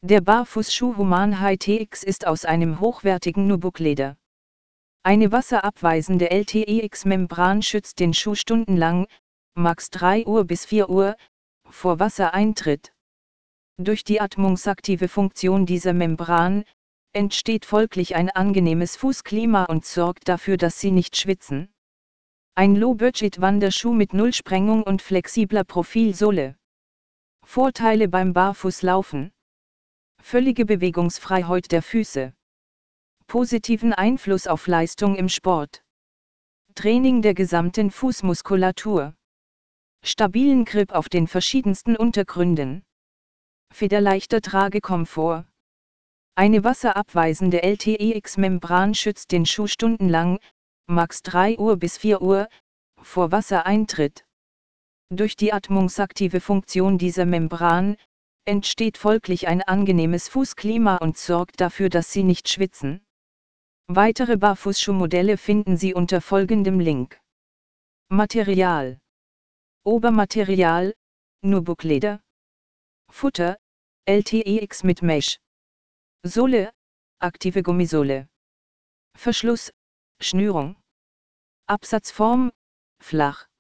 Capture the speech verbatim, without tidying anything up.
Der Barfußschuh Human High T X ist aus einem hochwertigen Nubuck-Leder. Eine wasserabweisende L T E X-Membran schützt den Schuh stundenlang, max drei Uhr bis vier Uhr, vor Wassereintritt. Durch die atmungsaktive Funktion dieser Membran entsteht folglich ein angenehmes Fußklima und sorgt dafür, dass Sie nicht schwitzen. Ein Low-Budget-Wanderschuh mit Nullsprengung und flexibler Profilsohle. Vorteile beim Barfußlaufen: völlige Bewegungsfreiheit der Füße, positiven Einfluss auf Leistung im Sport, Training der gesamten Fußmuskulatur, stabilen Grip auf den verschiedensten Untergründen, federleichter Tragekomfort. Eine wasserabweisende L T E X-Membran schützt den Schuh stundenlang, max drei Uhr bis vier Uhr, vor Wassereintritt. Durch die atmungsaktive Funktion dieser Membran entsteht folglich ein angenehmes Fußklima und sorgt dafür, dass Sie nicht schwitzen. Weitere Barfußschuhmodelle finden Sie unter folgendem Link. Material: Obermaterial, Nubuck-Leder. Futter, L T E X mit Mesh. Sohle, aktive Gummisohle. Verschluss, Schnürung. Absatzform, flach.